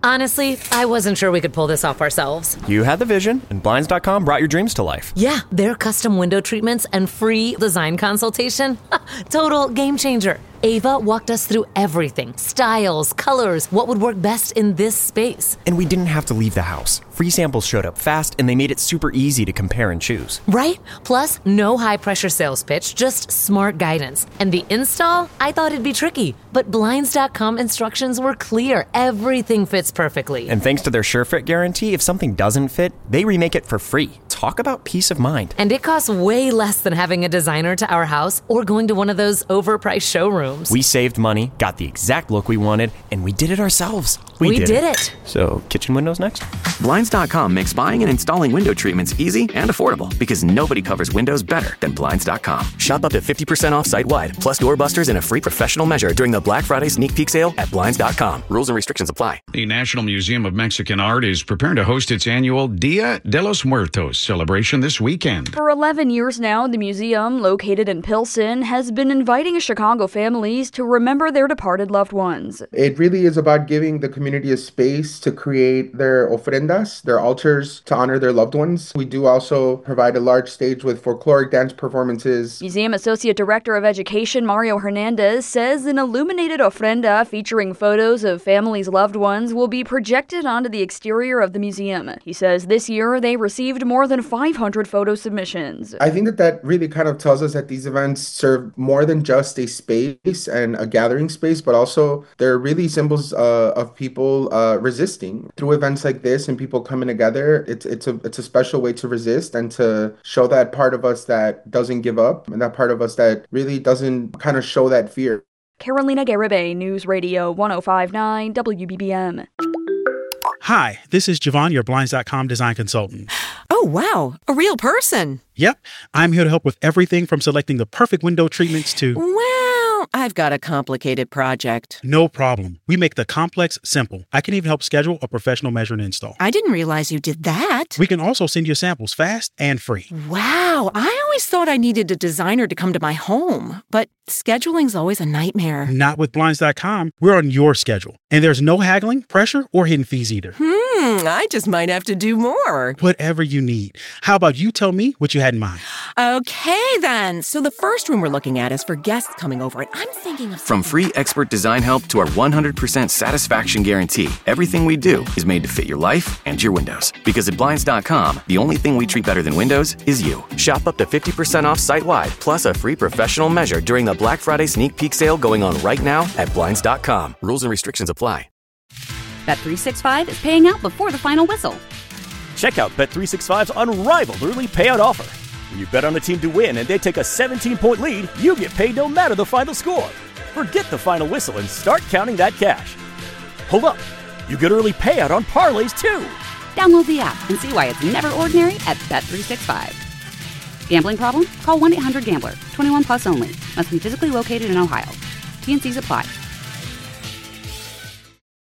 Honestly, I wasn't sure we could pull this off ourselves. You had the vision, and Blinds.com brought your dreams to life. Yeah, their custom window treatments and free design consultation. Total game changer. Ava walked us through everything. Styles, colors, what would work best in this space. And we didn't have to leave the house. Free samples showed up fast, and they made it super easy to compare and choose. Right? Plus, no high-pressure sales pitch, just smart guidance. And the install? I thought it'd be tricky. But Blinds.com instructions were clear. Everything fits perfectly. And thanks to their SureFit guarantee, if something doesn't fit, they remake it for free. Talk about peace of mind. And it costs way less than having a designer to our house or going to one of those overpriced showrooms. We saved money, got the exact look we wanted, and we did it ourselves. We did it. So, kitchen windows next? Blinds.com makes buying and installing window treatments easy and affordable because nobody covers windows better than Blinds.com. Shop up to 50% off site-wide, plus doorbusters and a free professional measure during the Black Friday sneak peek sale at Blinds.com. Rules and restrictions apply. The National Museum of Mexican Art is preparing to host its annual Dia de los Muertos celebration this weekend. For 11 years now, the museum, located in Pilsen, has been inviting Chicago families to remember their departed loved ones. It really is about giving the community a space to create their ofrendas, their altars, to honor their loved ones. We do also provide a large stage with folkloric dance performances. Museum Associate Director of Education Mario Hernandez says an illuminated ofrenda featuring photos of families' loved ones will be projected onto the exterior of the museum. He says this year they received more than 500 photo submissions. I think that really kind of tells us that these events serve more than just a space and a gathering space, but also they're really symbols of people resisting. Through events like this and people coming together, it's a special way to resist and to show that part of us that doesn't give up and that part of us that really doesn't kind of show that fear. Carolina Garibay, News Radio 105.9 WBBM. Hi, this is Javon, your Blinds.com design consultant. Oh, wow. A real person. Yep. I'm here to help with everything from selecting the perfect window treatments to... Well, I've got a complicated project. No problem. We make the complex simple. I can even help schedule a professional measure and install. I didn't realize you did that. We can also send you samples fast and free. Wow. I always thought I needed a designer to come to my home, but scheduling's always a nightmare. Not with Blinds.com. We're on your schedule. And there's no haggling, pressure, or hidden fees either. I just might have to do more. Whatever you need. How about you tell me what you had in mind? Okay, then. So the first room we're looking at is for guests coming over, and I'm thinking of... From free expert design help to our 100% satisfaction guarantee, everything we do is made to fit your life and your windows. Because at Blinds.com, the only thing we treat better than windows is you. Shop up to 50% off site-wide, plus a free professional measure during the Black Friday sneak peek sale going on right now at Blinds.com. Rules and restrictions apply. Bet365 is paying out before the final whistle. Check out Bet365's unrivaled early payout offer. When you bet on a team to win and they take a 17-point lead, you get paid no matter the final score. Forget the final whistle and start counting that cash. Hold up. You get early payout on parlays, too. Download the app and see why it's never ordinary at Bet365. Gambling problem? Call 1-800-GAMBLER. 21 plus only. Must be physically located in Ohio. T&Cs apply.